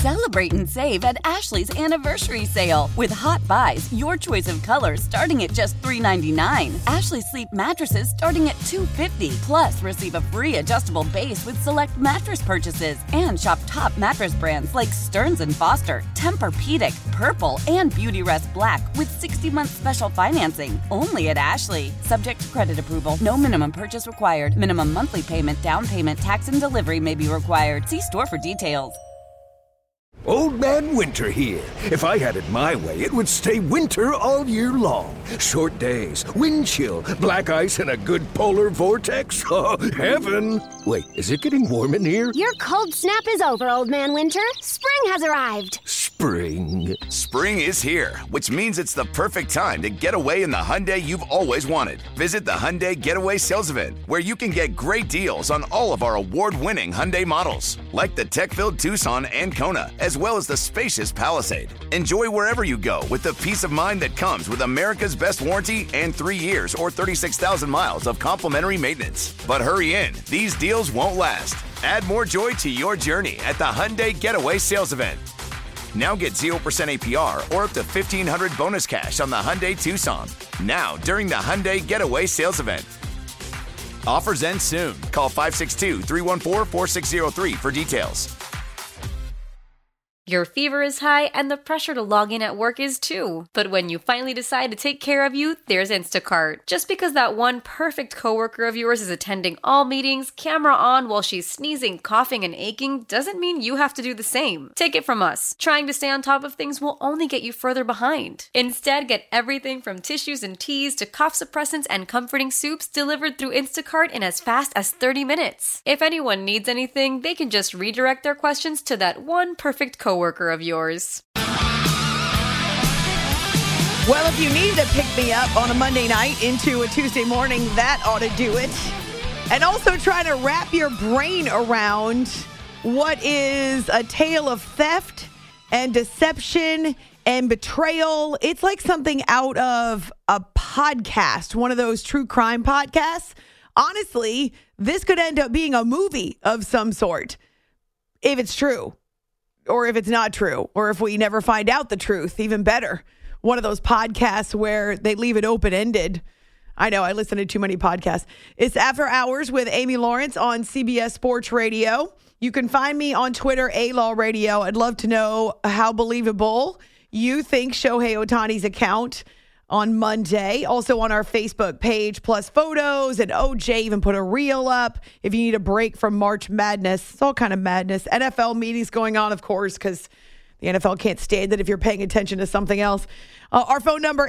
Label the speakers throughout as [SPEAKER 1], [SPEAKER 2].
[SPEAKER 1] Celebrate and save at Ashley's Anniversary Sale. With Hot Buys, your choice of colors starting at just $3.99. Ashley Sleep mattresses starting at $2.50. Plus, receive a free adjustable base with select mattress purchases. And shop top mattress brands like Stearns & Foster, Tempur-Pedic, Purple, and Beautyrest Black with 60-month special financing. Only at Ashley. Subject to credit approval. No minimum purchase required. Minimum monthly payment, down payment, tax, and delivery may be required. See store for details.
[SPEAKER 2] Old Man Winter here. If I had it my way, it would stay winter all year long. Short days, wind chill, black ice, and a good polar vortex. Oh, heaven. Wait, is it getting warm in here?
[SPEAKER 3] Your cold snap is over, Old Man Winter. Spring has arrived.
[SPEAKER 2] Spring.
[SPEAKER 4] Spring is here, which means it's the perfect time to get away in the Hyundai you've always wanted. Visit the Hyundai Getaway Sales Event, where you can get great deals on all of our award-winning Hyundai models, like the tech-filled Tucson and Kona, as well as the spacious Palisade. Enjoy wherever you go with the peace of mind that comes with America's best warranty and 3 years or 36,000 miles of complimentary maintenance. But hurry in, these deals won't last. Add more joy to your journey at the Hyundai Getaway Sales Event. Now get 0% APR or up to $1,500 bonus cash on the Hyundai Tucson. Now, during the Hyundai Getaway Sales Event. Offers end soon. Call 562-314-4603 for details.
[SPEAKER 5] Your fever is high and the pressure to log in at work is too. But when you finally decide to take care of you, there's Instacart. Just because that one perfect coworker of yours is attending all meetings, camera on while she's sneezing, coughing, and aching, doesn't mean you have to do the same. Take it from us. Trying to stay on top of things will only get you further behind. Instead, get everything from tissues and teas to cough suppressants and comforting soups delivered through Instacart in as fast as 30 minutes. If anyone needs anything, they can just redirect their questions to that one perfect coworker of yours.
[SPEAKER 6] Well, if you need to pick me up on a Monday night into a Tuesday morning, that ought to do it. And also trying to wrap your brain around what is a tale of theft and deception and betrayal. It's like something out of a podcast, one of those true crime podcasts. Honestly, this could end up being a movie of some sort, if it's true. Or if it's not true, or if we never find out the truth, even better. One of those podcasts where they leave it open-ended. I know, I listen to too many podcasts. It's After Hours with Amy Lawrence on CBS Sports Radio. You can find me on Twitter, A-Law Radio. I'd love to know how believable you think Shohei Ohtani's account on Monday. Also on our Facebook page, plus photos, and OJ even put a reel up. If you need a break from March Madness, it's all kind of madness. NFL meetings going on, of course, because the NFL can't stand it if you're paying attention to something else. Our phone number,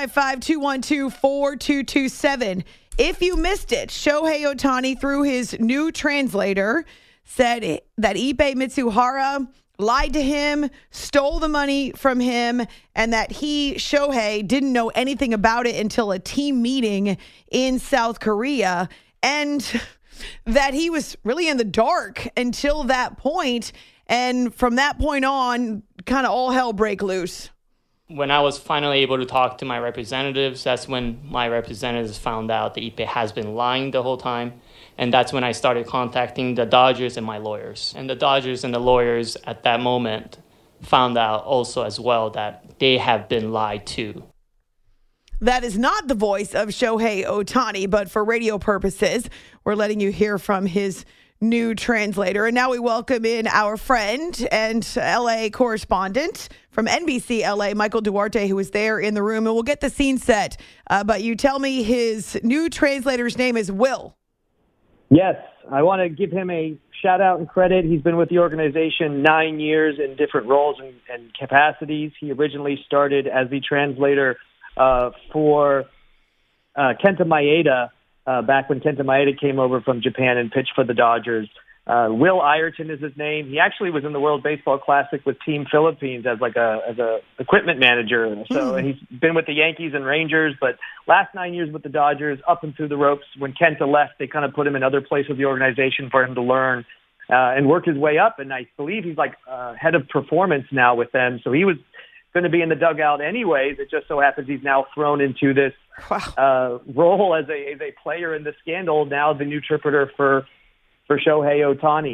[SPEAKER 6] 855-212-4227. If you missed it, Shohei Ohtani, through his new translator, said that Ippei Mitsuhara lied to him, stole the money from him, and that he, Shohei, didn't know anything about it until a team meeting in South Korea, and that he was really in the dark until that point, and from that point on, kind of all hell break loose.
[SPEAKER 7] When I was finally able to talk to my representatives, that's when my representatives found out that Ippei has been lying the whole time. And that's when I started contacting the Dodgers and my lawyers. And the Dodgers and the lawyers at that moment found out also as well that they have been lied to.
[SPEAKER 6] That is not the voice of Shohei Ohtani, but for radio purposes, we're letting you hear from his new translator. And now we welcome in our friend and LA correspondent from NBC LA, Michael Duarte, who is there in the room. And we'll get the scene set. But you tell me his new translator's name is Will.
[SPEAKER 8] Yes, I want to give him a shout out and credit. He's been with the organization 9 years in different roles and capacities. He originally started as the translator for Kenta Maeda back when Kenta Maeda came over from Japan and pitched for the Dodgers. Will Ireton is his name. He actually was in the World Baseball Classic with Team Philippines as a equipment manager. So and he's been with the Yankees and Rangers, but last 9 years with the Dodgers, up and through the ropes. When Kenta left, they kind of put him in other places of the organization for him to learn and work his way up. And I believe he's like head of performance now with them. So he was going to be in the dugout anyways. It just so happens he's now thrown into this role as a player in the scandal. Now the new interpreter for Shohei Ohtani.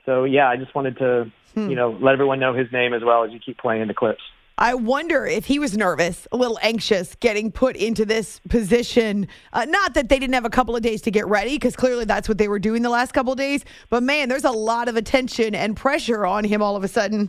[SPEAKER 8] So, yeah, I just wanted to, let everyone know his name as well as you keep playing the clips.
[SPEAKER 6] I wonder if he was nervous, a little anxious getting put into this position. Not that they didn't have a couple of days to get ready, because clearly that's what they were doing the last couple of days. But, man, there's a lot of attention and pressure on him all of a sudden.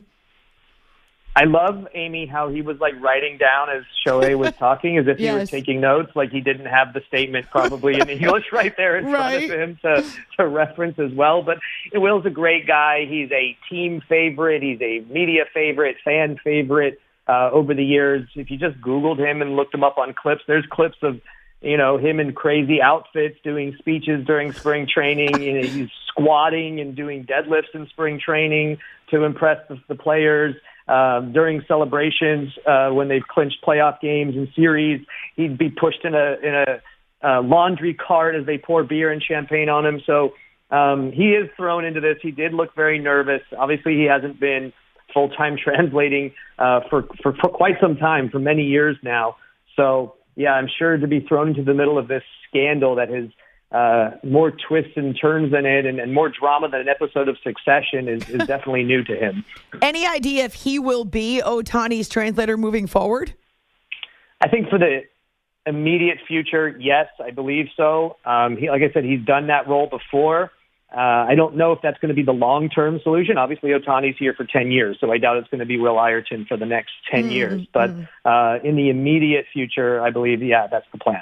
[SPEAKER 8] I love, Amy, how he was writing down as Shohei was talking, as if he was taking notes, like he didn't have the statement probably in English right there in front of him to reference as well. But Will's a great guy. He's a team favorite. He's a media favorite, fan favorite over the years. If you just Googled him and looked him up on clips, there's clips of him in crazy outfits doing speeches during spring training. He's squatting and doing deadlifts in spring training to impress the players. During celebrations, when they've clinched playoff games and series, he'd be pushed in a laundry cart as they pour beer and champagne on him. So he is thrown into this. He did look very nervous. Obviously, he hasn't been full-time translating for quite some time, for many years now. So, yeah, I'm sure to be thrown into the middle of this scandal that has more twists and turns in it and more drama than an episode of Succession is definitely new to him.
[SPEAKER 6] Any idea if he will be Ohtani's translator moving forward?
[SPEAKER 8] I think for the immediate future, yes, I believe so. Like I said, he's done that role before. I don't know if that's going to be the long-term solution. Obviously, Ohtani's here for 10 years, so I doubt it's going to be Will Ireton for the next 10 years. But in the immediate future, I believe, that's the plan.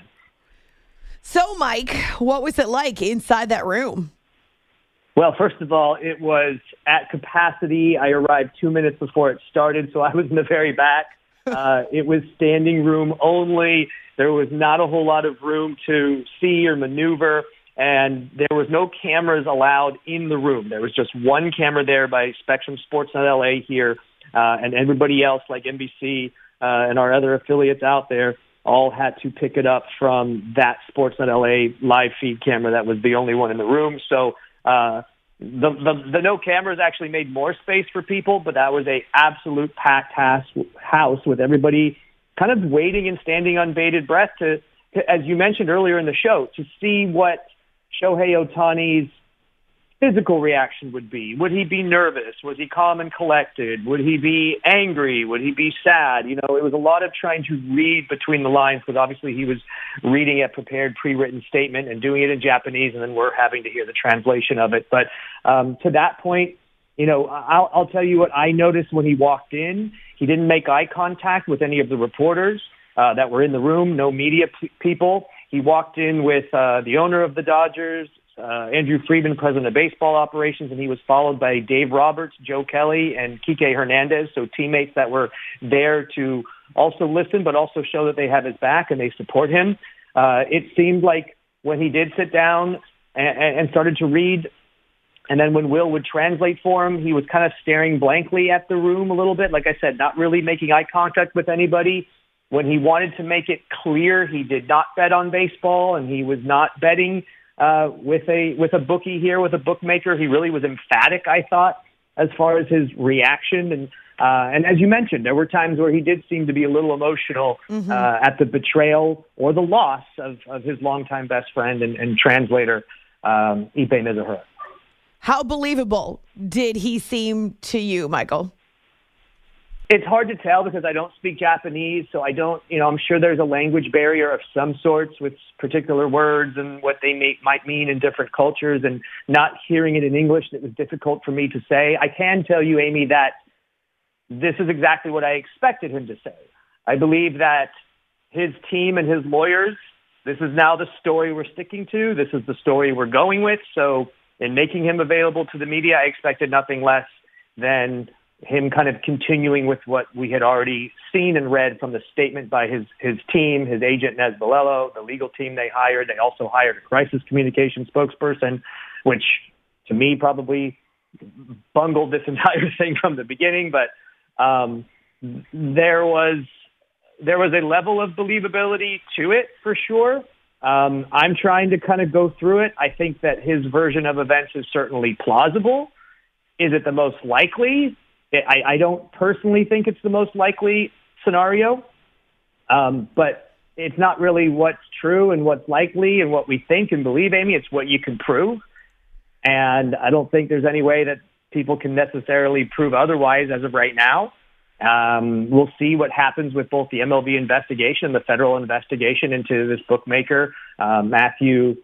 [SPEAKER 6] So, Mike, what was it like inside that room?
[SPEAKER 8] Well, first of all, it was at capacity. I arrived 2 minutes before it started, so I was in the very back. It was standing room only. There was not a whole lot of room to see or maneuver, and there was no cameras allowed in the room. There was just one camera there by Spectrum Sportsnet LA here, and everybody else, like NBC and our other affiliates out there, all had to pick it up from that Sportsnet LA live feed camera that was the only one in the room. So the no cameras actually made more space for people, but that was a absolute packed house with everybody kind of waiting and standing on bated breath to, as you mentioned earlier in the show, to see what Shohei Ohtani's physical reaction would be. Would he be nervous? Was he calm and collected? Would he be angry? Would he be sad? It was a lot of trying to read between the lines, because obviously he was reading a prepared pre-written statement and doing it in Japanese, and then we're having to hear the translation of it. But to that point, I'll tell you what I noticed when he walked in. He didn't make eye contact with any of the reporters that were in the room, no media people. He walked in with the owner of the Dodgers, Andrew Friedman, president of baseball operations, and he was followed by Dave Roberts, Joe Kelly, and Kike Hernandez, so teammates that were there to also listen but also show that they have his back and they support him. It seemed like when he did sit down and started to read, and then when Will would translate for him, he was kind of staring blankly at the room a little bit. Like I said, not really making eye contact with anybody. When he wanted to make it clear he did not bet on baseball and he was not betting with a bookie here, with a bookmaker, he really was emphatic, I thought, as far as his reaction. And as you mentioned, there were times where he did seem to be a little emotional at the betrayal or the loss of his longtime best friend and translator, Ippei Mizuhara.
[SPEAKER 6] How believable did he seem to you, Michael?
[SPEAKER 8] It's hard to tell because I don't speak Japanese, so I don't, I'm sure there's a language barrier of some sorts with particular words and what they might mean in different cultures, and not hearing it in English, it was difficult for me to say. I can tell you, Amy, that this is exactly what I expected him to say. I believe that his team and his lawyers, this is now the story we're sticking to. This is the story we're going with. So in making him available to the media, I expected nothing less than him kind of continuing with what we had already seen and read from the statement by his team, his agent, Nez Bolello, the legal team they hired. They also hired a crisis communication spokesperson, which to me probably bungled this entire thing from the beginning. But there was a level of believability to it for sure. I'm trying to kind of go through it. I think that his version of events is certainly plausible. Is it the most likely? I don't personally think it's the most likely scenario, but it's not really what's true and what's likely and what we think and believe, Amy. It's what you can prove. And I don't think there's any way that people can necessarily prove otherwise as of right now. We'll see what happens with both the MLB investigation, the federal investigation into this bookmaker, Matthew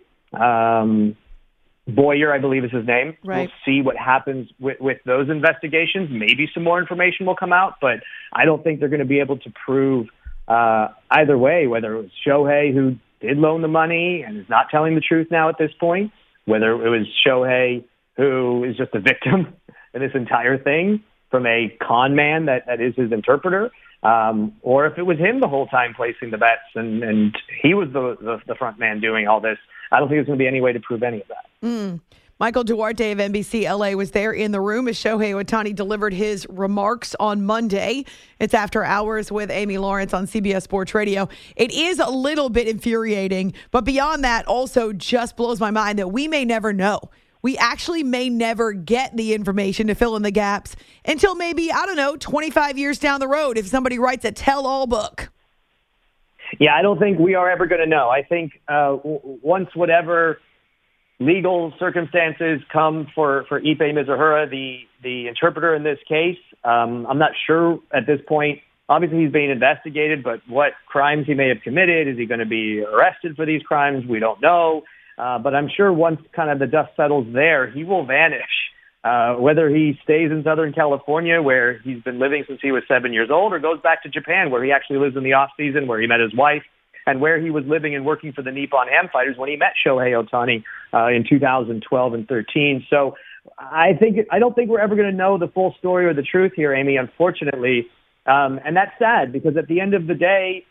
[SPEAKER 8] Boyer, I believe is his name.
[SPEAKER 6] Right.
[SPEAKER 8] We'll see what happens with those investigations. Maybe some more information will come out, but I don't think they're going to be able to prove either way, whether it was Shohei who did loan the money and is not telling the truth now at this point, whether it was Shohei who is just a victim in this entire thing from a con man that is his interpreter, or if it was him the whole time placing the bets and he was the front man doing all this. I don't think there's going to be any way to prove any of that.
[SPEAKER 6] Michael Duarte of NBC LA was there in the room as Shohei Ohtani delivered his remarks on Monday. It's After Hours with Amy Lawrence on CBS Sports Radio. It is a little bit infuriating, but beyond that also just blows my mind that we may never know. We actually may never get the information to fill in the gaps until maybe, 25 years down the road if somebody writes a tell-all book.
[SPEAKER 8] Yeah, I don't think we are ever going to know. I think once whatever legal circumstances come for Ipe Mizuhara, the interpreter in this case, I'm not sure at this point. Obviously, he's being investigated, but what crimes he may have committed, is he going to be arrested for these crimes? We don't know. But I'm sure once kind of the dust settles there, he will vanish. Whether he stays in Southern California, where he's been living since he was 7 years old, or goes back to Japan, where he actually lives in the off-season, where he met his wife, and where he was living and working for the Nippon Ham Fighters when he met Shohei Ohtani in 2012 and 13. So I don't think we're ever going to know the full story or the truth here, Amy, unfortunately. And that's sad, because at the end of the day,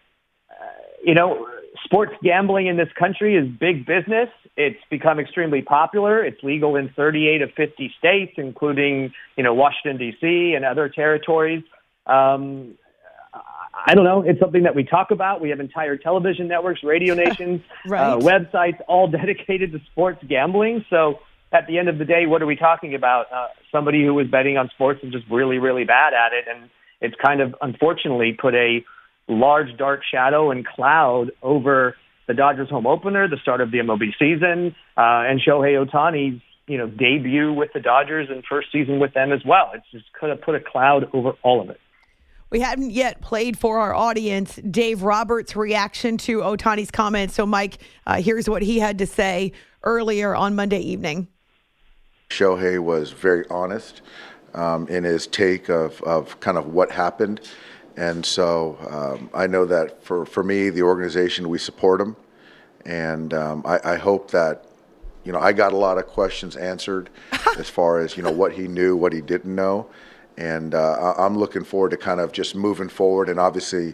[SPEAKER 8] sports gambling in this country is big business. It's become extremely popular. It's legal in 38 of 50 states, including, Washington, D.C. and other territories. I don't know. It's something that we talk about. We have entire television networks, radio nations,
[SPEAKER 6] right.
[SPEAKER 8] Websites, all dedicated to sports gambling. So at the end of the day, what are we talking about? Somebody who was betting on sports and just really, really bad at it. And it's kind of, unfortunately, put a large dark shadow and cloud over the Dodgers home opener, the start of the MLB season, and Shohei Ohtani's debut with the Dodgers and first season with them as well. It's just kind of put a cloud over all of it.
[SPEAKER 6] We haven't yet played for our audience Dave Roberts' reaction to Ohtani's comments. So, Mike, here's what he had to say earlier on Monday evening.
[SPEAKER 9] Shohei was very honest in his take of kind of what happened. And so I know that for me, the organization, we support him. And I hope that, I got a lot of questions answered as far as, what he knew, what he didn't know. And I'm looking forward to kind of just moving forward and obviously,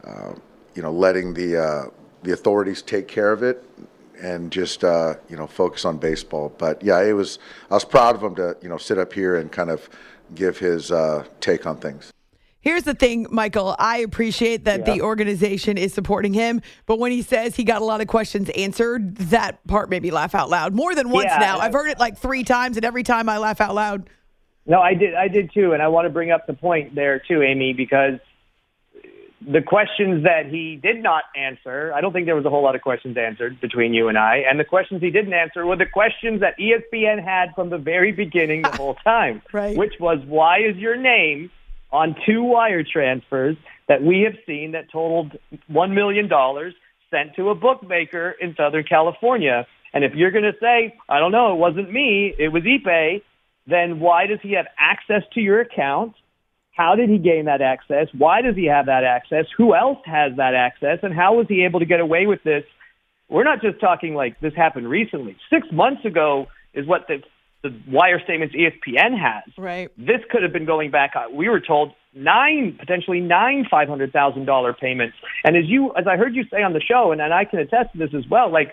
[SPEAKER 9] letting the authorities take care of it and just, focus on baseball. But, yeah, I was proud of him to, sit up here and kind of give his take on things.
[SPEAKER 6] Here's the thing, Michael. I appreciate that the organization is supporting him, but when he says he got a lot of questions answered, that part made me laugh out loud more than once now. I've heard it like 3 times, and every time I laugh out loud.
[SPEAKER 8] No, I did too, and I want to bring up the point there too, Amy, because the questions that he did not answer, I don't think there was a whole lot of questions answered between you and I, and the questions he didn't answer were the questions that ESPN had from the very beginning the whole time,
[SPEAKER 6] right.
[SPEAKER 8] Which was, why is your name on 2 wire transfers that we have seen that totaled $1 million sent to a bookmaker in Southern California? And if you're going to say, I don't know, it wasn't me, it was Ipe, then why does he have access to your account? How did he gain that access? Why does he have that access? Who else has that access? And how was he able to get away with this? We're not just talking like this happened recently. 6 months ago is what the wire statements ESPN has.
[SPEAKER 6] Right.
[SPEAKER 8] This could have been going back. We were told potentially nine $500,000 payments. And as I heard you say on the show, and I can attest to this as well, like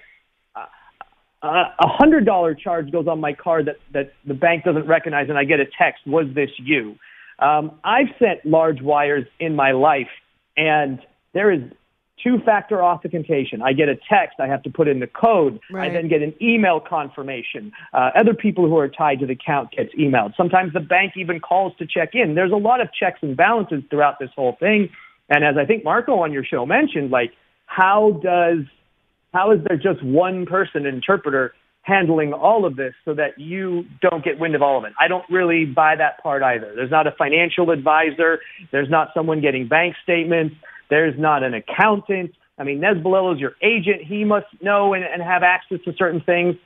[SPEAKER 8] $100 charge goes on my card that the bank doesn't recognize, and I get a text, was this you? I've sent large wires in my life, and there is 2-factor authentication. I get a text. I have to put in the code.
[SPEAKER 6] Right.
[SPEAKER 8] I then get an email confirmation. Other people who are tied to the account gets emailed. Sometimes the bank even calls to check in. There's a lot of checks and balances throughout this whole thing. And as I think Marco on your show mentioned, like, how is there just one person, an interpreter, handling all of this so that you don't get wind of all of it. I don't really buy that part either. There's not a financial advisor. There's not someone getting bank statements. There's not an accountant. I mean, Nez Bolello's your agent. He must know and have access to certain things.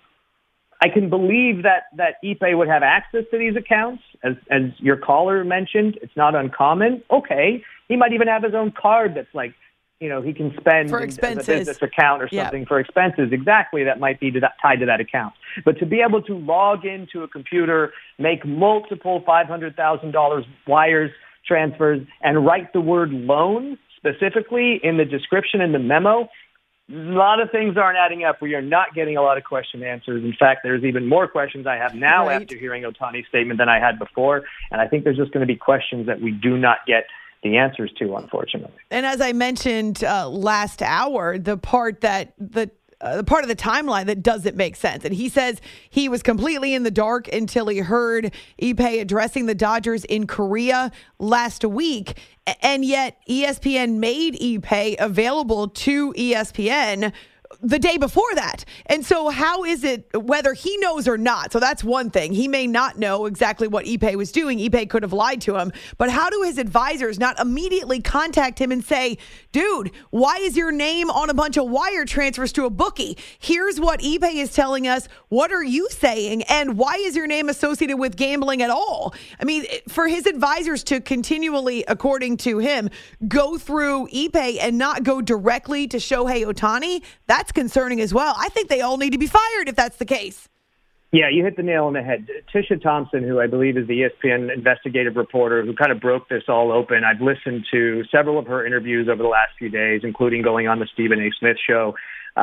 [SPEAKER 8] I can believe that Ipe would have access to these accounts. As your caller mentioned, it's not uncommon. Okay. He might even have his own card that's like, he can spend
[SPEAKER 6] for
[SPEAKER 8] as
[SPEAKER 6] expenses.
[SPEAKER 8] a business account or something for expenses. Exactly. That might be tied to that account. But to be able to log into a computer, make multiple $500,000 wires, transfers, and write the word loan specifically in the description in the memo, a lot of things aren't adding up. We are not getting a lot of question answers. In fact, there's even more questions I have now after hearing Ohtani's statement than I had before. And I think there's just going to be questions that we do not get the answers to, unfortunately.
[SPEAKER 6] And as I mentioned last hour, the part of the timeline that doesn't make sense. And he says he was completely in the dark until he heard Ipe addressing the Dodgers in Korea last week. And yet ESPN made Ipe available to ESPN the day before that. And so how is it, whether he knows or not? So that's one thing. He may not know exactly what Ipe was doing. Ipe could have lied to him. But how do his advisors not immediately contact him and say, dude, why is your name on a bunch of wire transfers to a bookie? Here's what Ipe is telling us. What are you saying? And why is your name associated with gambling at all? I mean, for his advisors to continually, according to him, go through Ipe and not go directly to Shohei Ohtani, that's concerning as well. I think they all need to be fired if that's the case.
[SPEAKER 8] Yeah, you hit the nail on the head. Tisha Thompson, who I believe is the ESPN investigative reporter who kind of broke this all open, I've listened to several of her interviews over the last few days, including going on the Stephen A. Smith show.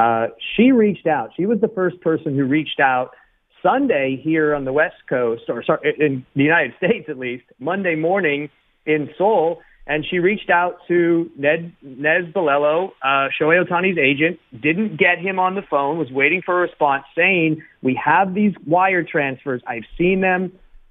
[SPEAKER 8] She reached out. She was the first person who reached out Sunday here on the West Coast, or sorry, in the United States at least, Monday morning in Seoul. And she reached out to Nez Bolello, Shohei Ohtani's agent, didn't get him on the phone, was waiting for a response saying, we have these wire transfers. I've seen them.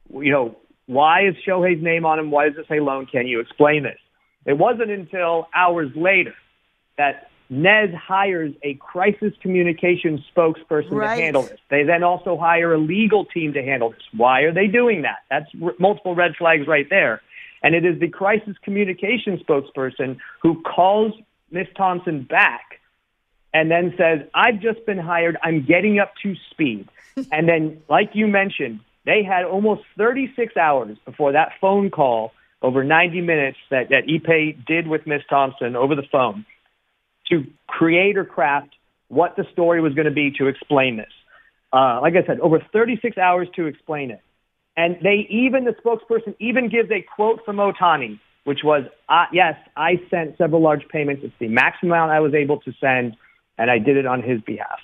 [SPEAKER 8] Why is Shohei's name on them? Why does it say loan? Can you explain this? It wasn't until hours later that Nez hires a crisis communications spokesperson to handle this. They then also hire a legal team to handle this. Why are they doing that? That's multiple red flags right there. And it is the crisis communication spokesperson who calls Ms. Thompson back and then says, I've just been hired. I'm getting up to speed. And then, like you mentioned, they had almost 36 hours before that phone call, over 90 minutes that Ipe did with Ms. Thompson over the phone, to create or craft what the story was going to be to explain this. Like I said, over 36 hours to explain it. And the spokesperson even gives a quote from Ohtani, which was, yes, I sent several large payments. It's the maximum amount I was able to send, and I did it on his behalf.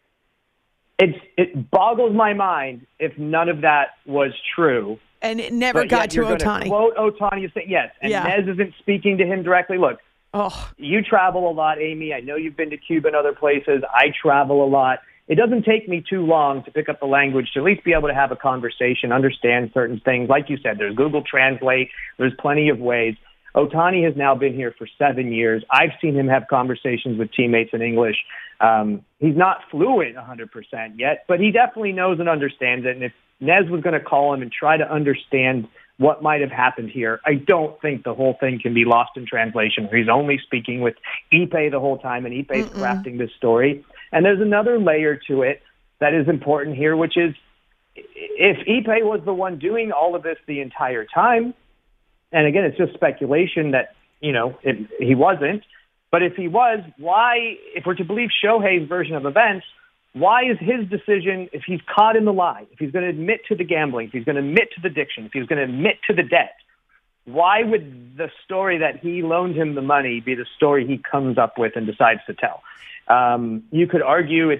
[SPEAKER 8] It boggles my mind if none of that was true.
[SPEAKER 6] And it never got to Ohtani.
[SPEAKER 8] Quote Ohtani, you say, yes, and Nez isn't speaking to him directly. Look, you travel a lot, Amy. I know you've been to Cuba and other places. I travel a lot. It doesn't take me too long to pick up the language to at least be able to have a conversation, understand certain things. Like you said, there's Google Translate. There's plenty of ways. Ohtani has now been here for 7 years. I've seen him have conversations with teammates in English. He's not fluent 100% yet, but he definitely knows and understands it. And if Nez was going to call him and try to understand what might have happened here, I don't think the whole thing can be lost in translation. He's only speaking with Ipe the whole time, and Ipe's crafting this story. And there's another layer to it that is important here, which is if Ipe was the one doing all of this the entire time, and again, it's just speculation that, he wasn't, but if he was, why, if we're to believe Shohei's version of events, why is his decision, if he's caught in the lie, if he's going to admit to the gambling, if he's going to admit to the addiction, if he's going to admit to the debt, why would the story that he loaned him the money be the story he comes up with and decides to tell? You could argue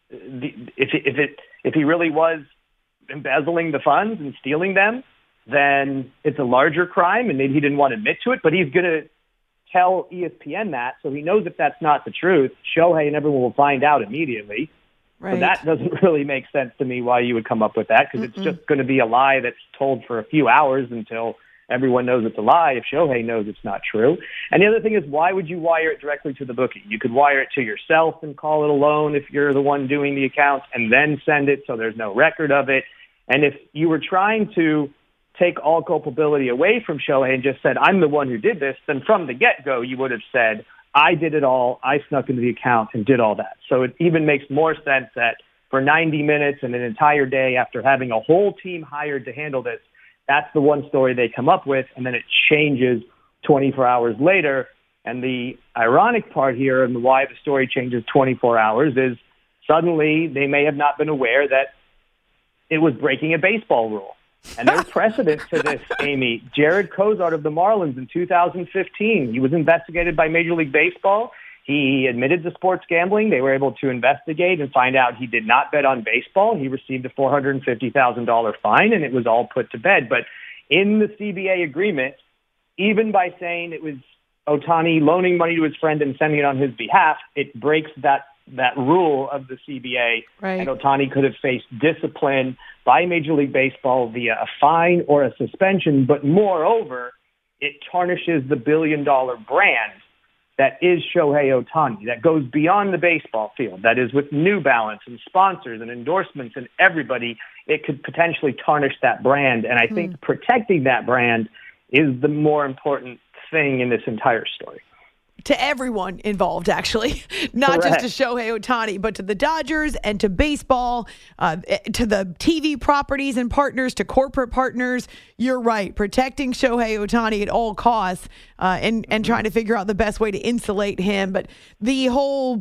[SPEAKER 8] if he really was embezzling the funds and stealing them, then it's a larger crime, and maybe he didn't want to admit to it, but he's going to tell ESPN that, so he knows if that's not the truth, Shohei and everyone will find out immediately. Right. So that doesn't really make sense to me why you would come up with that, because it's just going to be a lie that's told for a few hours until everyone knows it's a lie if Shohei knows it's not true. And the other thing is, why would you wire it directly to the bookie? You could wire it to yourself and call it a loan if you're the one doing the accounts, and then send it so there's no record of it. And if you were trying to take all culpability away from Shohei and just said, I'm the one who did this, then from the get-go you would have said, I did it all, I snuck into the account and did all that. So it even makes more sense that for 90 minutes and an entire day after having a whole team hired to handle this, that's the one story they come up with, and then it changes 24 hours later. And the ironic part here and why the story changes 24 hours is suddenly they may have not been aware that it was breaking a baseball rule. And there's precedent to this, Amy. Jared Kozart of the Marlins in 2015, he was investigated by Major League Baseball. He admitted to sports gambling. They were able to investigate and find out he did not bet on baseball. He received a $450,000 fine, and it was all put to bed. But in the CBA agreement, even by saying it was Ohtani loaning money to his friend and sending it on his behalf, it breaks that rule of the CBA.
[SPEAKER 6] Right. And
[SPEAKER 8] Ohtani could have faced discipline by Major League Baseball via a fine or a suspension. But moreover, it tarnishes the billion-dollar brand that is Shohei Ohtani, that goes beyond the baseball field, that is with New Balance and sponsors and endorsements and everybody. It could potentially tarnish that brand. And I think protecting that brand is the more important thing in this entire story.
[SPEAKER 6] To everyone involved, actually, not
[SPEAKER 8] Correct.
[SPEAKER 6] just to Shohei Ohtani, but to the Dodgers and to baseball, to the TV properties and partners, to corporate partners. You're right. Protecting Shohei Ohtani at all costs and trying to figure out the best way to insulate him. But the whole,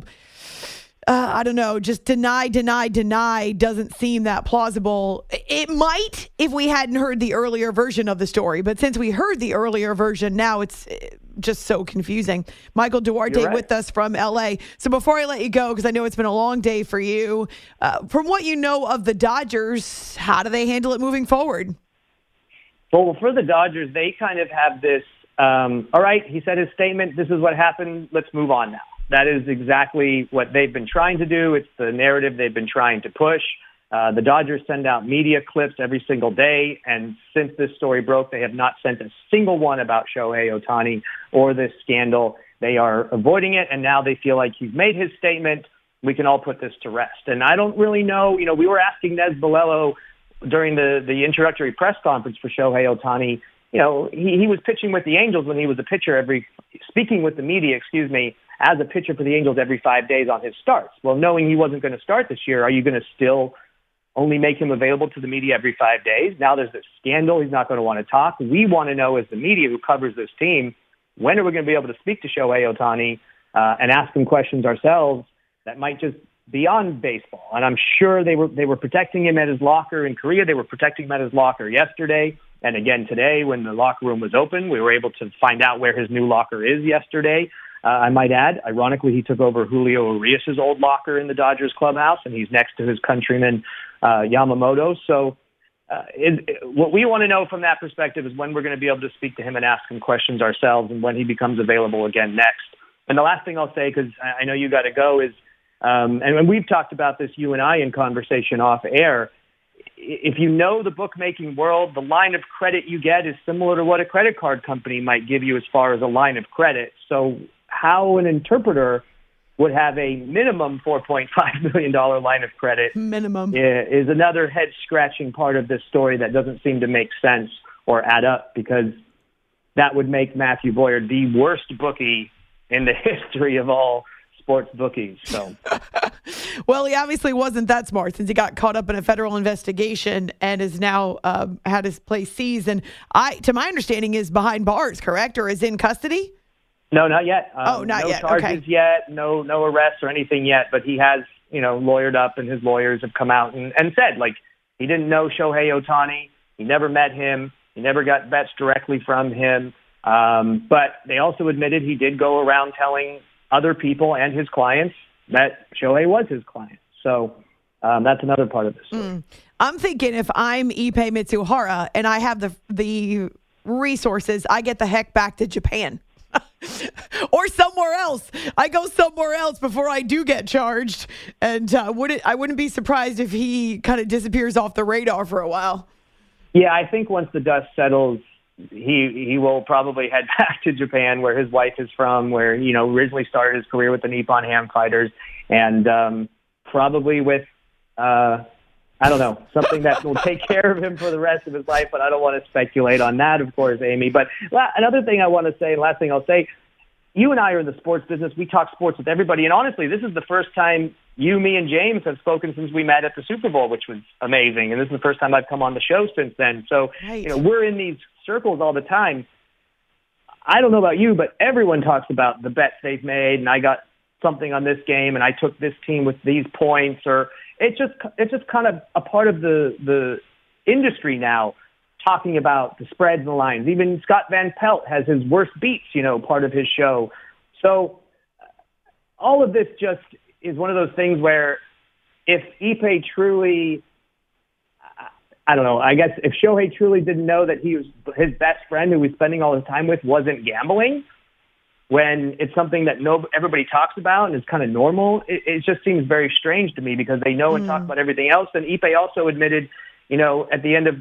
[SPEAKER 6] I don't know, just deny doesn't seem that plausible. It might if we hadn't heard the earlier version of the story. But since we heard the earlier version, now it's just so confusing. Michael Duarte with us from L.A. So before I let you go, because I know it's been a long day for you, from what you know of the Dodgers, how do they handle it moving forward?
[SPEAKER 8] Well, for the Dodgers, they kind of have this, all right, he said his statement, this is what happened, let's move on now. That is exactly what they've been trying to do. It's the narrative they've been trying to push. The Dodgers send out media clips every single day, and since this story broke, they have not sent a single one about Shohei Ohtani or this scandal. They are avoiding it, and now they feel like he's made his statement. We can all put this to rest. And I don't really know. You know, we were asking Nez Bolello during the introductory press conference for Shohei Ohtani. You know, he was pitching with the Angels when he was a pitcher speaking with the media, as a pitcher for the Angels every 5 days on his starts. Well, knowing he wasn't going to start this year, are you going to still only make him available to the media every 5 days? Now there's this scandal. He's not going to want to talk. We want to know, as the media who covers this team, when are we going to be able to speak to Shohei Ohtani and ask him questions ourselves that might just be on baseball? And I'm sure they were protecting him at his locker in Korea. They were protecting him at his locker yesterday. And again today, when the locker room was open, we were able to find out where his new locker is yesterday. I might add, ironically, he took over Julio Urias' old locker in the Dodgers clubhouse, and he's next to his countryman Yamamoto. So what we want to know from that perspective is when we're going to be able to speak to him and ask him questions ourselves, and when he becomes available again next. And the last thing I'll say, because I know you got to go, is, and we've talked about this, you and I, in conversation off air, if you know the bookmaking world, the line of credit you get is similar to what a credit card company might give you as far as a line of credit. So how an interpreter would have a minimum $4.5 million line of credit
[SPEAKER 6] minimum
[SPEAKER 8] is another head-scratching part of this story that doesn't seem to make sense or add up, because that would make Matthew Boyer the worst bookie in the history of all sports bookies. So,
[SPEAKER 6] well, he obviously wasn't that smart, since he got caught up in a federal investigation and is now had his place seized. And to my understanding, is behind bars, correct, or is in custody?
[SPEAKER 8] No, not yet.
[SPEAKER 6] Not yet.
[SPEAKER 8] No charges
[SPEAKER 6] Okay.
[SPEAKER 8] yet. No arrests or anything yet. But he has, lawyered up, and his lawyers have come out and said, like, he didn't know Shohei Ohtani. He never met him. He never got bets directly from him. But they also admitted he did go around telling other people and his clients that Shohei was his client. So that's another part of this story.
[SPEAKER 6] I'm thinking, if I'm Ippei Mitsuhara and I have the resources, I get the heck back to Japan. Or somewhere else. I go somewhere else before I do get charged. And I wouldn't be surprised if he kind of disappears off the radar for a while.
[SPEAKER 8] Yeah, I think once the dust settles, he will probably head back to Japan, where his wife is from, where, originally started his career with the Nippon Ham Fighters, and probably with, I don't know, something that will take care of him for the rest of his life, but I don't want to speculate on that, of course, Amy. But another thing I want to say, last thing I'll say, you and I are in the sports business. We talk sports with everybody, and honestly, this is the first time you, me, and James have spoken since we met at the Super Bowl, which was amazing, and this is the first time I've come on the show since then. So, we're in these circles all the time. I don't know about you, but everyone talks about the bets they've made, and I got something on this game, and I took this team with these points, or it's just kind of a part of the industry now, talking about the spreads and the lines. Even Scott Van Pelt has his worst beats, part of his show. So all of this just is one of those things where if Ippei truly, I don't know, I guess if Shohei truly didn't know that he was his best friend who he's spending all his time with wasn't gambling, when it's something that everybody talks about and is kind of normal, it just seems very strange to me, because they know and talk about everything else. And Ippei also admitted, at the end of the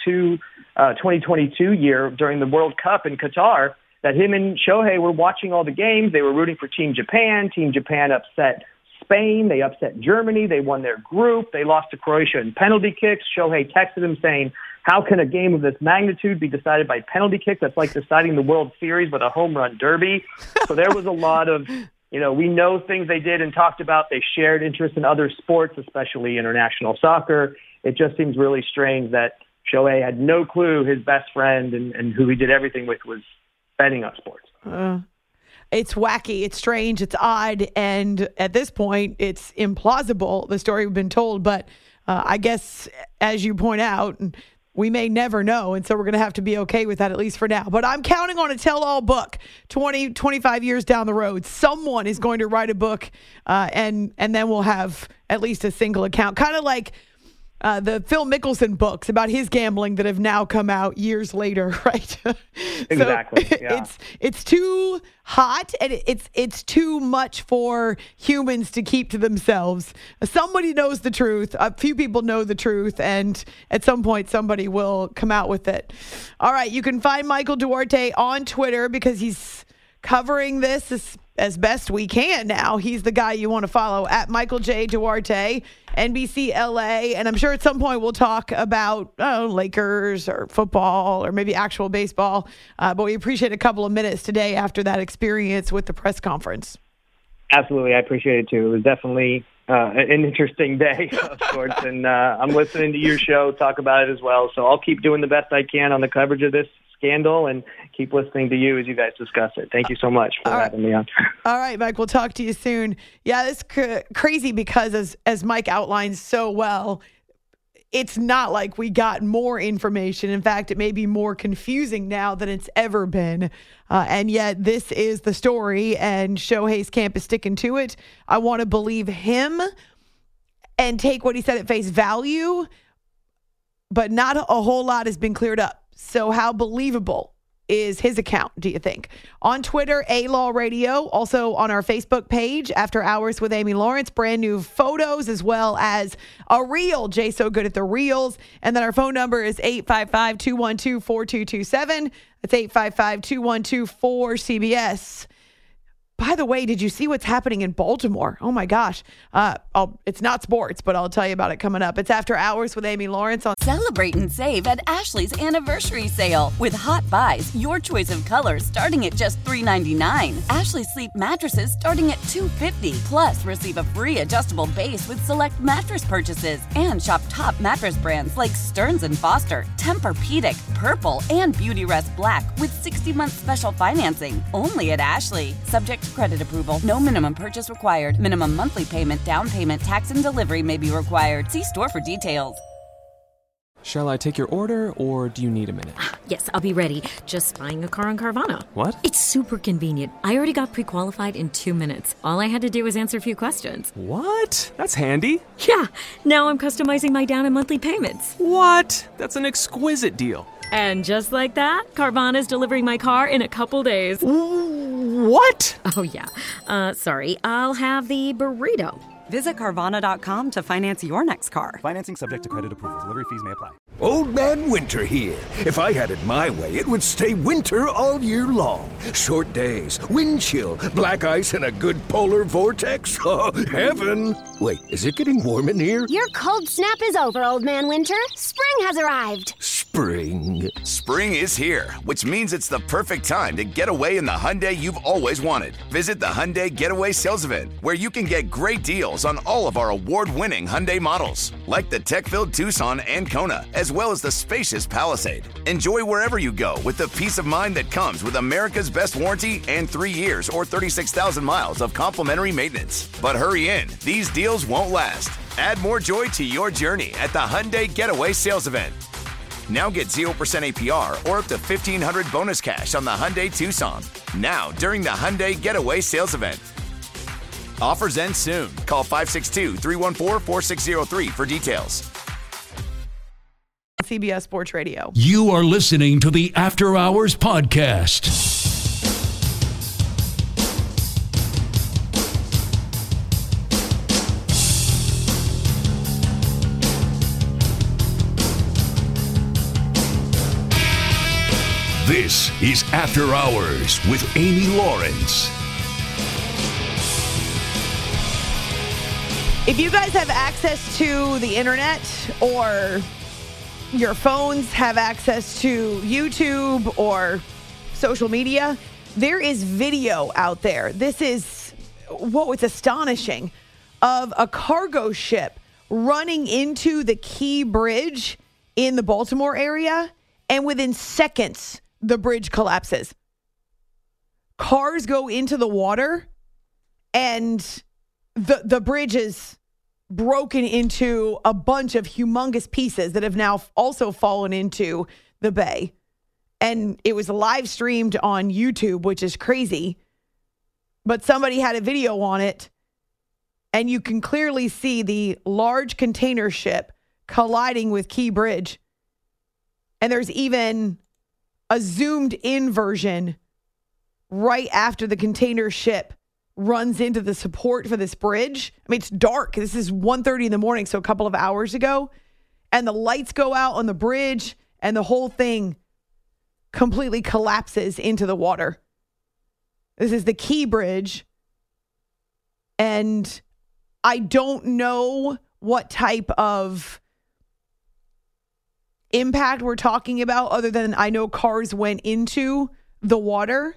[SPEAKER 8] 2022 year during the World Cup in Qatar, that him and Shohei were watching all the games. They were rooting for Team Japan. Team Japan upset Spain. They upset Germany. They won their group. They lost to Croatia in penalty kicks. Shohei texted him saying, "How can a game of this magnitude be decided by penalty kicks? That's like deciding the World Series with a home run derby." So there was a lot of, we know things they did and talked about. They shared interest in other sports, especially international soccer. It just seems really strange that Shohei had no clue his best friend and who he did everything with was betting on sports.
[SPEAKER 6] It's wacky, it's strange, it's odd, and at this point, it's implausible, the story we've been told. But I guess, as you point out, we may never know, and so we're going to have to be okay with that, at least for now. But I'm counting on a tell-all book 20, 25 years down the road. Someone is going to write a book, and then we'll have at least a single account. Kind of like the Phil Mickelson books about his gambling that have now come out years later, right?
[SPEAKER 8] Exactly.
[SPEAKER 6] So
[SPEAKER 8] yeah.
[SPEAKER 6] It's too hot, and it's too much for humans to keep to themselves. Somebody knows the truth. A few people know the truth, and at some point somebody will come out with it. All right, you can find Michael Duarte on Twitter because he's covering this as best we can now. He's the guy you want to follow, at Michael J. Duarte, NBC LA. And I'm sure at some point we'll talk about Lakers or football or maybe actual baseball. But we appreciate a couple of minutes today after that experience with the press conference.
[SPEAKER 8] Absolutely. I appreciate it too. It was definitely an interesting day of sorts. And I'm listening to your show, talk about it as well. So I'll keep doing the best I can on the coverage of this scandal and keep listening to you as you guys discuss it. Thank you so much for having me on.
[SPEAKER 6] All right, Mike, we'll talk to you soon. Yeah, it's crazy because as Mike outlines so well, it's not like we got more information. In fact, it may be more confusing now than it's ever been. And yet this is the story, and Shohei's camp is sticking to it. I want to believe him and take what he said at face value, but not a whole lot has been cleared up. So how believable is his account, do you think? On Twitter, A-Law Radio. Also on our Facebook page, After Hours with Amy Lawrence. Brand new photos as well as a reel. Jay's so good at the reels. And then our phone number is 855-212-4227. That's 855-212-4CBS. By the way, did you see what's happening in Baltimore? Oh, my gosh. It's not sports, but I'll tell you about it coming up. It's After Hours with Amy Lawrence.
[SPEAKER 1] Celebrate and save at Ashley's Anniversary Sale. With Hot Buys, your choice of colors starting at just $3.99. Ashley Sleep mattresses starting at $2.50. Plus, receive a free adjustable base with select mattress purchases. And shop top mattress brands like Stearns & Foster, Tempur-Pedic, Purple, and Beautyrest Black with 60-month special financing. Only at Ashley. Subject to credit approval. No minimum purchase required. Minimum monthly payment, down payment, tax, and delivery may be required. See store for details.
[SPEAKER 10] Shall I take your order, or do you need a minute?
[SPEAKER 11] Yes, I'll be ready. Just buying a car on Carvana.
[SPEAKER 10] What?
[SPEAKER 11] It's super convenient. I already got pre-qualified in 2 minutes. All I had to do was answer a few questions.
[SPEAKER 10] What? That's handy.
[SPEAKER 11] Yeah, now I'm customizing my down and monthly payments.
[SPEAKER 10] What? That's an exquisite deal.
[SPEAKER 11] And just like that, Carvana's delivering my car in a couple days.
[SPEAKER 10] What?
[SPEAKER 11] Oh, yeah. Sorry, I'll have the burrito.
[SPEAKER 12] Visit Carvana.com to finance your next car.
[SPEAKER 13] Financing subject to credit approval. Delivery fees may apply.
[SPEAKER 2] Old Man Winter here. If I had it my way, it would stay winter all year long. Short days, wind chill, black ice, and a good polar vortex. Oh, heaven. Wait, is it getting warm in here?
[SPEAKER 3] Your cold snap is over, Old Man Winter. Spring has arrived.
[SPEAKER 2] Spring.
[SPEAKER 4] Spring is here, which means it's the perfect time to get away in the Hyundai you've always wanted. Visit the Hyundai Getaway Sales Event, where you can get great deals on all of our award-winning Hyundai models, like the tech-filled Tucson and Kona, as well as the spacious Palisade. Enjoy wherever you go with the peace of mind that comes with America's best warranty and 3 years or 36,000 miles of complimentary maintenance. But hurry in, these deals won't last. Add more joy to your journey at the Hyundai Getaway Sales Event. Now get 0% APR or up to $1,500 bonus cash on the Hyundai Tucson. Now, during the Hyundai Getaway Sales Event. Offers end soon. Call 562-314-4603 for details.
[SPEAKER 6] CBS Sports Radio.
[SPEAKER 14] You are listening to the After Hours Podcast. This is After Hours with Amy Lawrence.
[SPEAKER 6] If you guys have access to the internet or your phones have access to YouTube or social media, there is video out there. This is what's astonishing, of a cargo ship running into the Key Bridge in the Baltimore area, and within seconds, the bridge collapses. Cars go into the water, and the bridge is broken into a bunch of humongous pieces that have now also fallen into the bay. And it was live streamed on YouTube, which is crazy. But somebody had a video on it, and you can clearly see the large container ship colliding with Key Bridge. And there's even a zoomed in version right after the container ship runs into the support for this bridge. I mean, it's dark. This is 1:30 in the morning, so a couple of hours ago. And the lights go out on the bridge, and the whole thing completely collapses into the water. This is the Key Bridge. And I don't know what type of impact we're talking about, other than I know cars went into the water.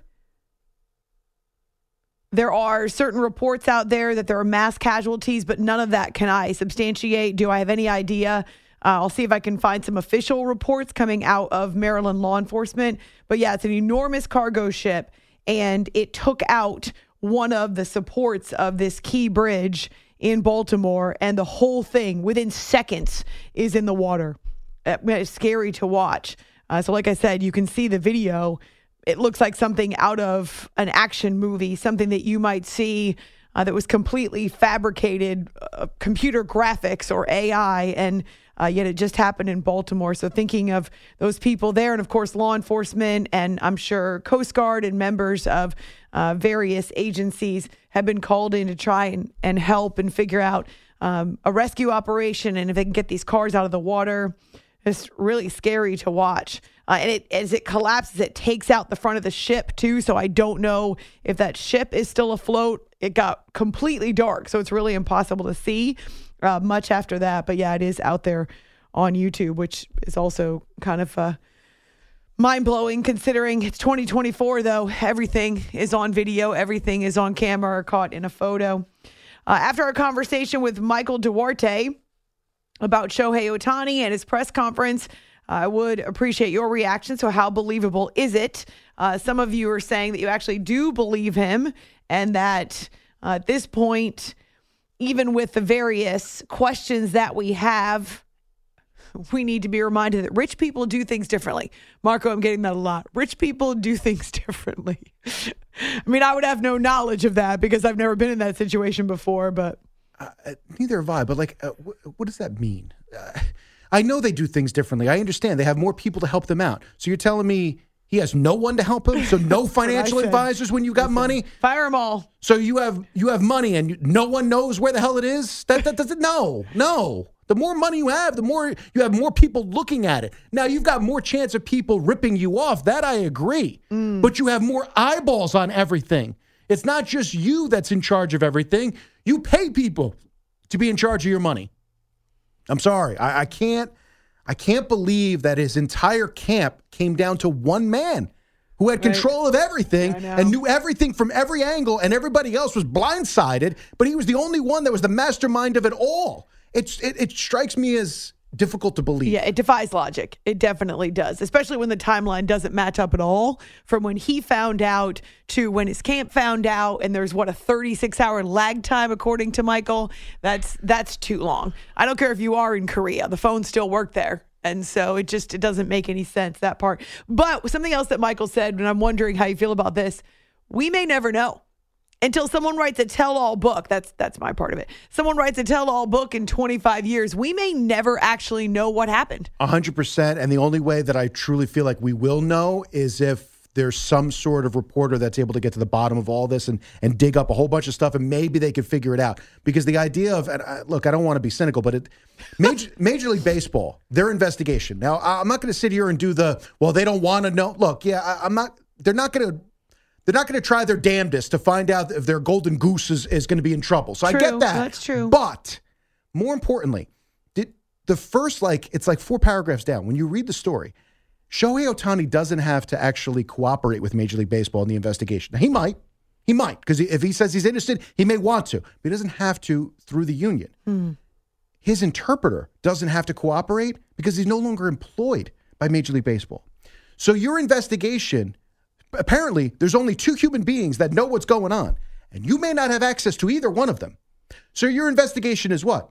[SPEAKER 6] There are certain reports out there that there are mass casualties, but none of that can I substantiate. Do I have any idea? I'll see if I can find some official reports coming out of Maryland law enforcement. But yeah, it's an enormous cargo ship, and it took out one of the supports of this Key Bridge in Baltimore, and the whole thing within seconds is in the water. It's scary to watch. So like I said, you can see the video. It looks like something out of an action movie, something that you might see that was completely fabricated, computer graphics or AI, and yet it just happened in Baltimore. So thinking of those people there, and of course law enforcement, and I'm sure Coast Guard and members of various agencies have been called in to try and help and figure out a rescue operation, and if they can get these cars out of the water. It's really scary to watch. And as it collapses, it takes out the front of the ship too. So I don't know if that ship is still afloat. It got completely dark, so it's really impossible to see much after that. But yeah, it is out there on YouTube, which is also kind of mind-blowing considering it's 2024, though. Everything is on video. Everything is on camera or caught in a photo. After our conversation with Michael Duarte about Shohei Ohtani and his press conference, I would appreciate your reaction. So how believable is it? Some of you are saying that you actually do believe him, and that at this point, even with the various questions that we have, we need to be reminded that rich people do things differently. Marco, I'm getting that a lot. Rich people do things differently. I mean, I would have no knowledge of that because I've never been in that situation before, but
[SPEAKER 15] neither have I, but what does that mean? I know they do things differently. I understand they have more people to help them out. So you're telling me He has no one to help him, so no financial advisors when you got money.
[SPEAKER 6] Fire them all.
[SPEAKER 15] So you have money and no one knows where the hell it is. That doesn't. No. The more money you have, the more you have more people looking at it. Now you've got more chance of people ripping you off. That I agree. But you have more eyeballs on everything. It's not just you that's in charge of everything. You pay people to be in charge of your money. I'm sorry. I can't believe that his entire camp came down to one man who had control of everything and knew everything from every angle, and everybody else was blindsided, but he was the only one that was the mastermind of it all. It strikes me as difficult to believe.
[SPEAKER 6] Yeah, it defies logic. It definitely does, especially when the timeline doesn't match up at all from when he found out to when his camp found out, and there's, a 36-hour lag time, according to Michael. That's too long. I don't care if you are in Korea. The phones still work there. And so it doesn't make any sense, that part. But something else that Michael said, and I'm wondering how you feel about this, we may never know until someone writes a tell-all book. That's my part of it. Someone writes a tell-all book in 25 years. We may never actually know what happened.
[SPEAKER 15] 100%. And the only way that I truly feel like we will know is if there's some sort of reporter that's able to get to the bottom of all this and dig up a whole bunch of stuff, and maybe they could figure it out. Because the idea of, look, I don't want to be cynical, but Major League Baseball, their investigation. Now, I'm not going to sit here and do they don't want to know. Look, they're not going to try their damnedest to find out if their golden goose is going to be in trouble. So
[SPEAKER 6] true,
[SPEAKER 15] I get that.
[SPEAKER 6] That's true.
[SPEAKER 15] But more importantly, the first, it's like 4 paragraphs down. When you read the story, Shohei Ohtani doesn't have to actually cooperate with Major League Baseball in the investigation. Now, he might, because if he says he's interested, he may want to, but he doesn't have to through the union. His interpreter doesn't have to cooperate because he's no longer employed by Major League Baseball. So your investigation, apparently, there's only 2 human beings that know what's going on, and you may not have access to either one of them. So your investigation is what?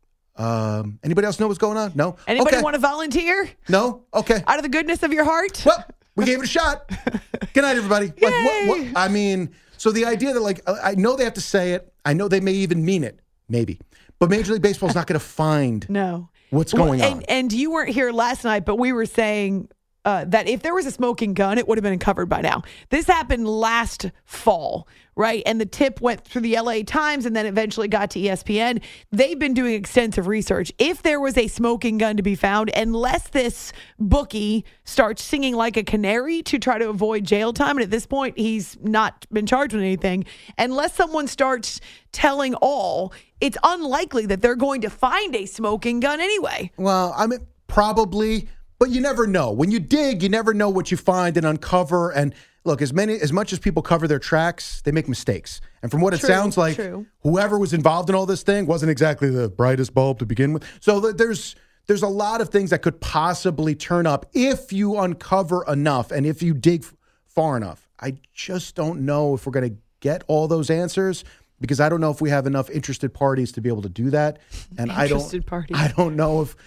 [SPEAKER 15] Anybody else know what's going on? No?
[SPEAKER 6] Anybody want to volunteer?
[SPEAKER 15] No? Okay.
[SPEAKER 6] Out of the goodness of your heart?
[SPEAKER 15] Well, we gave it a shot. Good night, everybody. What? I mean, so the idea that, I know they have to say it. I know they may even mean it. Maybe. But Major League Baseball is not going to find what's going on.
[SPEAKER 6] And you weren't here last night, but we were saying that if there was a smoking gun, it would have been uncovered by now. This happened last fall, right? And the tip went through the LA Times and then eventually got to ESPN. They've been doing extensive research. If there was a smoking gun to be found, unless this bookie starts singing like a canary to try to avoid jail time, and at this point, he's not been charged with anything, unless someone starts telling all, it's unlikely that they're going to find a smoking gun anyway.
[SPEAKER 15] Well, I mean, probably. But you never know. When you dig, you never know what you find and uncover. And look, as much as people cover their tracks, they make mistakes. And from what it sounds like, whoever was involved in all this thing wasn't exactly the brightest bulb to begin with. So there's a lot of things that could possibly turn up if you uncover enough and if you dig far enough. I just don't know if we're going to get all those answers, because I don't know if we have enough interested parties to be able to do that. And I don't know if,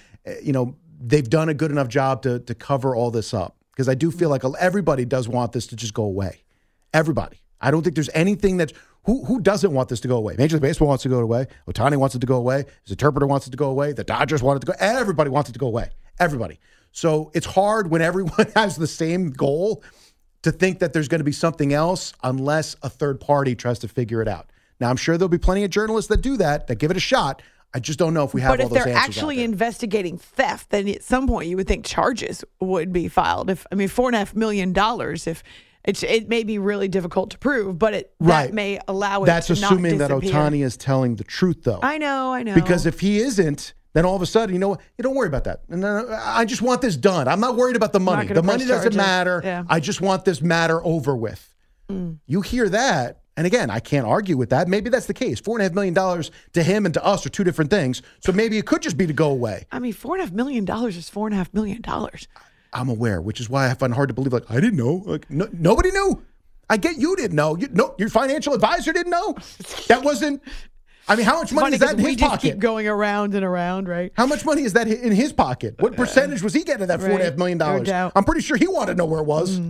[SPEAKER 15] they've done a good enough job to cover all this up, because I do feel like everybody does want this to just go away. Everybody. I don't think there's anything that who doesn't want this to go away. Major League Baseball wants to go away. Ohtani wants it to go away. His interpreter wants it to go away. The Dodgers want it to go. Everybody wants it to go away. Everybody. So it's hard when everyone has the same goal to think that there's going to be something else unless a third party tries to figure it out. Now, I'm sure there'll be plenty of journalists that do that give it a shot. I just don't know if we have all those answers. But if they're
[SPEAKER 6] actually investigating theft, then at some point you would think charges would be filed. $4.5 million, if it may be really difficult to prove, but that may allow it to not disappear.
[SPEAKER 15] That's assuming that Ohtani is telling the truth, though.
[SPEAKER 6] I know.
[SPEAKER 15] Because if he isn't, then all of a sudden, you know what? You don't worry about that. And I just want this done. I'm not worried about the money. The money doesn't matter. Yeah. I just want this matter over with. You hear that. And again, I can't argue with that. Maybe that's the case. $4.5 million to him and to us are 2 different things. So maybe it could just be to go away.
[SPEAKER 6] I mean, $4.5 million is $4.5 million.
[SPEAKER 15] I'm aware, which is why I find it hard to believe. I didn't know. Nobody knew. I get you didn't know. Your financial advisor didn't know. That wasn't. I mean, how much money is that in his pocket? We just
[SPEAKER 6] keep going around and around, right?
[SPEAKER 15] How much money is that in his pocket? What percentage was he getting of that $4.5 million?
[SPEAKER 6] No doubt.
[SPEAKER 15] I'm pretty sure he wanted to know where it was.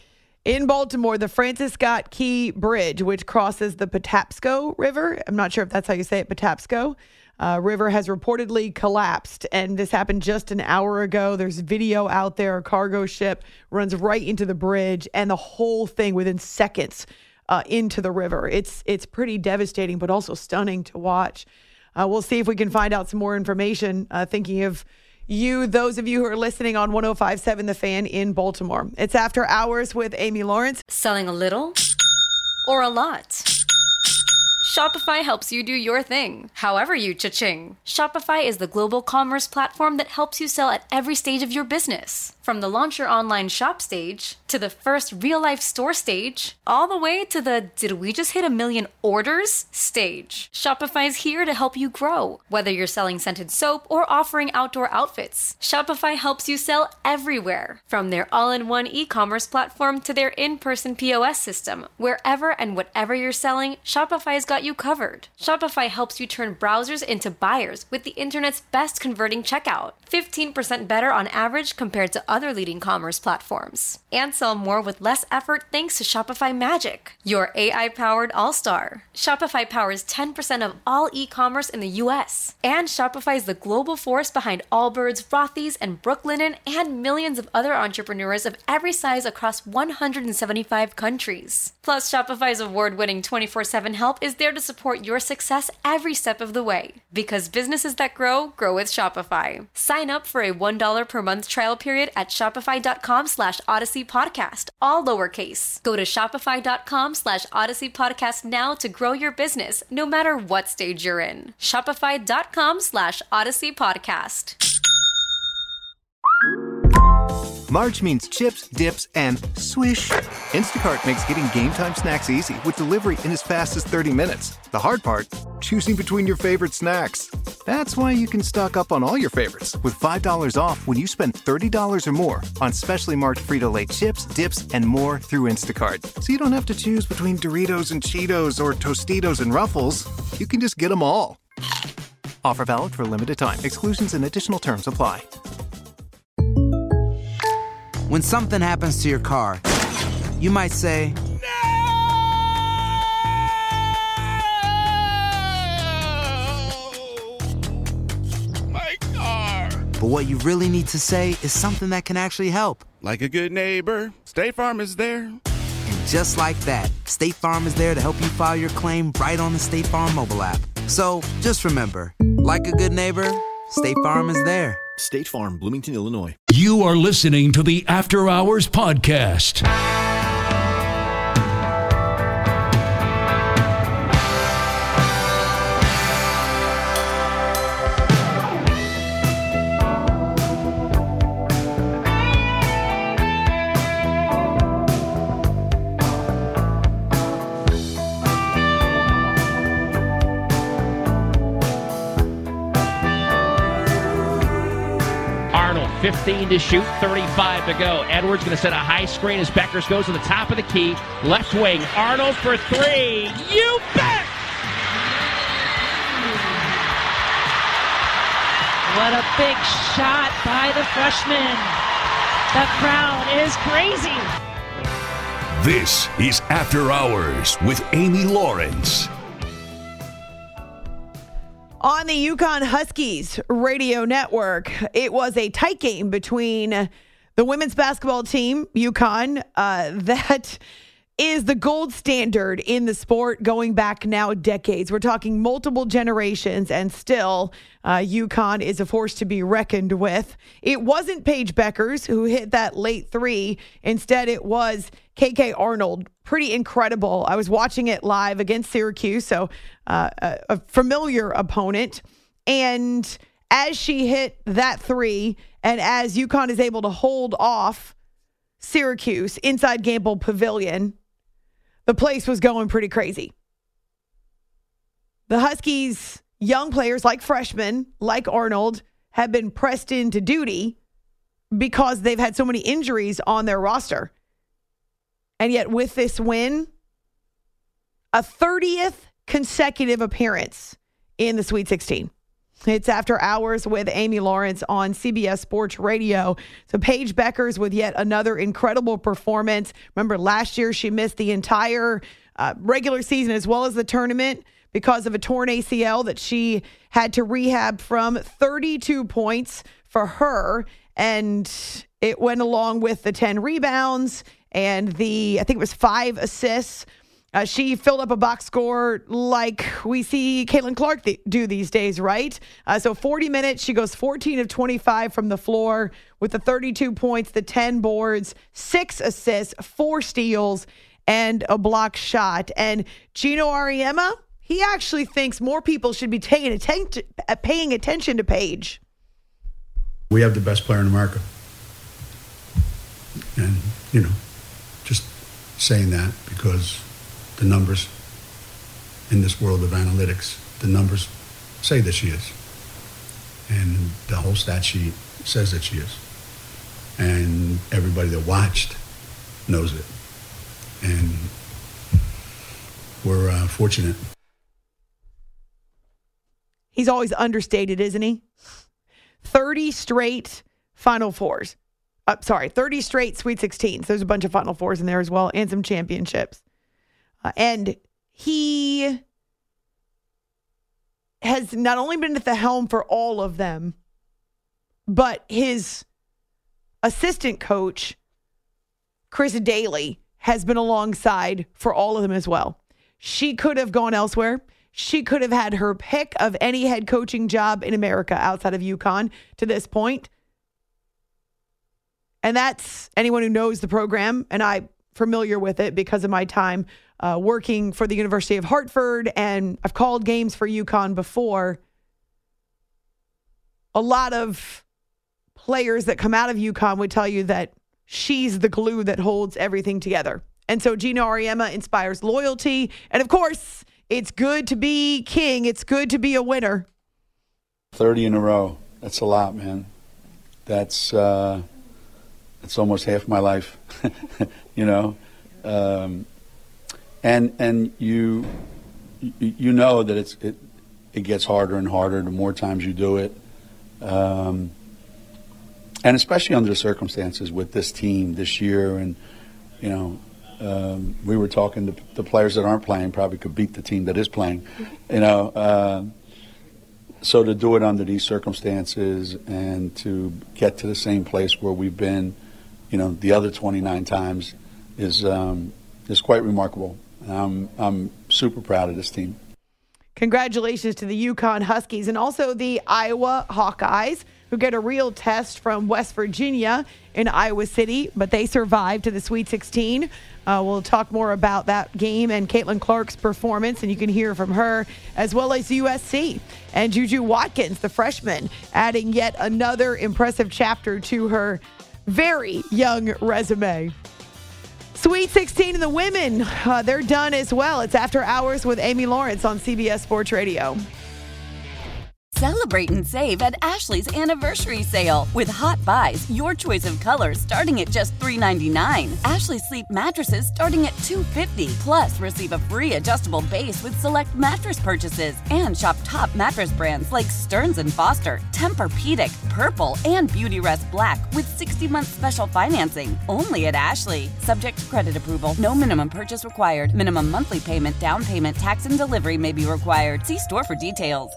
[SPEAKER 6] In Baltimore, the Francis Scott Key Bridge, which crosses the Patapsco River, I'm not sure if that's how you say it, Patapsco, river has reportedly collapsed, and this happened just an hour ago. There's video out there. A cargo ship runs right into the bridge, and the whole thing within seconds into the river. It's pretty devastating, but also stunning to watch. We'll see if we can find out some more information. Thinking of you, those of you who are listening on 105.7 The Fan in Baltimore. It's After Hours with Amy Lawrence.
[SPEAKER 5] Selling a little or a lot? Shopify helps you do your thing, however you cha-ching. Shopify is the global commerce platform that helps you sell at every stage of your business. From the launch your online shop stage, to the first real-life store stage, all the way to the did we just hit 1 million orders stage. Shopify's here to help you grow. Whether you're selling scented soap or offering outdoor outfits, Shopify helps you sell everywhere. From their all-in-one e-commerce platform to their in-person POS system, wherever and whatever you're selling, Shopify's got you covered. Shopify helps you turn browsers into buyers with the internet's best converting checkout. 15% better on average compared to other leading commerce platforms. And sell more with less effort thanks to Shopify Magic, your AI-powered all-star. Shopify powers 10% of all e-commerce in the U.S. And Shopify is the global force behind Allbirds, Rothy's, and Brooklinen, and millions of other entrepreneurs of every size across 175 countries. Plus, Shopify's award-winning 24/7 help is there to support your success every step of the way. Because businesses that grow, grow with Shopify. Sign up for a $1 per month trial period at shopify.com/Odyssey Podcast, all lowercase. Go to shopify.com/Odyssey Podcast now to grow your business, no matter what stage you're in. Shopify.com/Odyssey Podcast.
[SPEAKER 16] March means chips, dips, and swish. Instacart makes getting game time snacks easy with delivery in as fast as 30 minutes. The hard part, choosing between your favorite snacks. That's why you can stock up on all your favorites with $5 off when you spend $30 or more on specially marked Frito-Lay chips, dips, and more through Instacart. So you don't have to choose between Doritos and Cheetos or Tostitos and Ruffles. You can just get them all. Offer valid for a limited time. Exclusions and additional terms apply.
[SPEAKER 17] When something happens to your car, you might say,
[SPEAKER 18] My car!
[SPEAKER 17] But what you really need to say is something that can actually help.
[SPEAKER 18] Like a good neighbor, State Farm is there.
[SPEAKER 17] And just like that, State Farm is there to help you file your claim right on the State Farm mobile app. So just remember, like a good neighbor, State Farm is there.
[SPEAKER 19] State Farm, Bloomington, Illinois.
[SPEAKER 14] You are listening to the After Hours Podcast.
[SPEAKER 20] Arnold, 15 to shoot, 35 to go. Edwards going to set a high screen as Beckers goes to the top of the key. Left wing, Arnold for three. You bet!
[SPEAKER 21] What a big shot by the freshman. The crowd is crazy.
[SPEAKER 14] This is After Hours with Amy Lawrence.
[SPEAKER 6] On the UConn Huskies radio network, it was a tight game between the women's basketball team, UConn, that is the gold standard in the sport going back now decades. We're talking multiple generations, and still UConn is a force to be reckoned with. It wasn't Paige Beckers who hit that late three. Instead, it was KK Arnold. Pretty incredible. I was watching it live against Syracuse, so a familiar opponent. And as she hit that three, and as UConn is able to hold off Syracuse inside Gamble Pavilion, the place was going pretty crazy. The Huskies, young players like freshmen, like Arnold, have been pressed into duty because they've had so many injuries on their roster. And yet with this win, a 30th consecutive appearance in the Sweet 16. It's After Hours with Amy Lawrence on CBS Sports Radio. So Paige Beckers with yet another incredible performance. Remember last year she missed the entire regular season as well as the tournament because of a torn ACL that she had to rehab from. 32 points for her, and it went along with the 10 rebounds and I think it was 5 assists. She filled up a box score like we see Caitlin Clark do these days, right? So 40 minutes, she goes 14 of 25 from the floor with the 32 points, the 10 boards, 6 assists, 4 steals, and a block shot. And Gino Auriemma, he actually thinks more people should be paying attention to Paige.
[SPEAKER 7] We have the best player in America. And, just saying that because the numbers in this world of analytics, the numbers say that she is. And the whole stat sheet says that she is. And everybody that watched knows it. And we're fortunate.
[SPEAKER 6] He's always understated, isn't he? 30 straight Final Fours. 30 straight Sweet 16s. There's a bunch of Final Fours in there as well, and some championships. And he has not only been at the helm for all of them, but his assistant coach, Chris Daly, has been alongside for all of them as well. She could have gone elsewhere. She could have had her pick of any head coaching job in America outside of UConn to this point. And that's anyone who knows the program, and I'm familiar with it because of my time working for the University of Hartford, and I've called games for UConn before. A lot of players that come out of UConn would tell you that she's the glue that holds everything together. And so Gino Auriemma inspires loyalty. And of course, it's good to be king. It's good to be a winner.
[SPEAKER 7] 30 in a row. That's a lot, man. That's almost half my life, and you know that it gets harder and harder the more times you do it, and especially under the circumstances with this team this year. And we were talking to the players that aren't playing probably could beat the team that is playing, So to do it under these circumstances and to get to the same place where we've been, the other 29 times is quite remarkable. I'm super proud of this team.
[SPEAKER 6] Congratulations to the UConn Huskies and also the Iowa Hawkeyes, who get a real test from West Virginia in Iowa City, but they survived to the Sweet 16. We'll talk more about that game and Caitlin Clark's performance, and you can hear from her, as well as USC. And Juju Watkins, the freshman, adding yet another impressive chapter to her very young resume. Sweet 16 and the women, they're done as well. It's After Hours with Amy Lawrence on CBS Sports Radio.
[SPEAKER 1] Celebrate and save at Ashley's Anniversary Sale. With Hot Buys, your choice of colors starting at just $3.99. Ashley Sleep mattresses starting at $2.50. Plus, receive a free adjustable base with select mattress purchases. And shop top mattress brands like Stearns & Foster, Tempur-Pedic, Purple, and Beautyrest Black with 60-month special financing. Only at Ashley. Subject to credit approval. No minimum purchase required. Minimum monthly payment, down payment, tax, and delivery may be required. See store for details.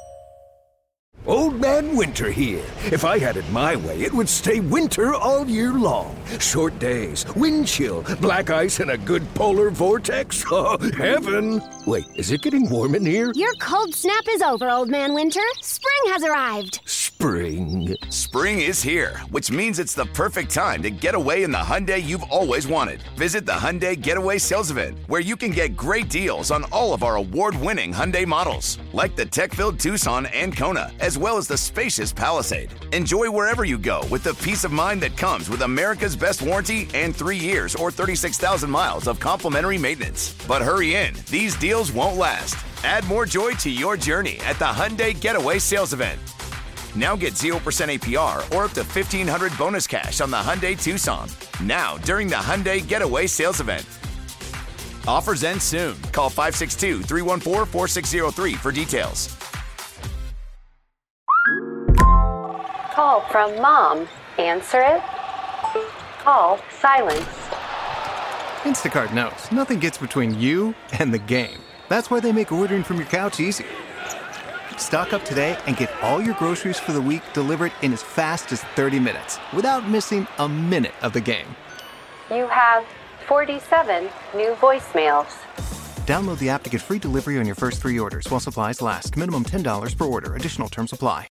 [SPEAKER 2] Old Man Winter here. If I had it my way, it would stay winter all year long. Short days, wind chill, black ice, and a good polar vortex. Oh, heaven. Wait, is it getting warm in here?
[SPEAKER 3] Your cold snap is over, Old Man Winter. Spring has arrived.
[SPEAKER 2] Spring.
[SPEAKER 4] Spring is here, which means it's the perfect time to get away in the Hyundai you've always wanted. Visit the Hyundai Getaway Sales Event, where you can get great deals on all of our award-winning Hyundai models, like the tech-filled Tucson and Kona, as well as the spacious Palisade. Enjoy wherever you go with the peace of mind that comes with America's best warranty and 3 years or 36,000 miles of complimentary maintenance. But hurry in, these deals won't last. Add more joy to your journey at the Hyundai Getaway Sales Event. Now get 0% APR or up to $1,500 bonus cash on the Hyundai Tucson. Now, during the Hyundai Getaway Sales Event. Offers end soon. Call 562-314-4603 for details.
[SPEAKER 22] Call from mom. Answer it. Call silence.
[SPEAKER 16] Instacart knows nothing gets between you and the game. That's why they make ordering from your couch easy. Stock up today and get all your groceries for the week delivered in as fast as 30 minutes without missing a minute of the game.
[SPEAKER 22] You have 47 new voicemails.
[SPEAKER 16] Download the app to get free delivery on your first 3 orders while supplies last. Minimum $10 per order. Additional terms apply.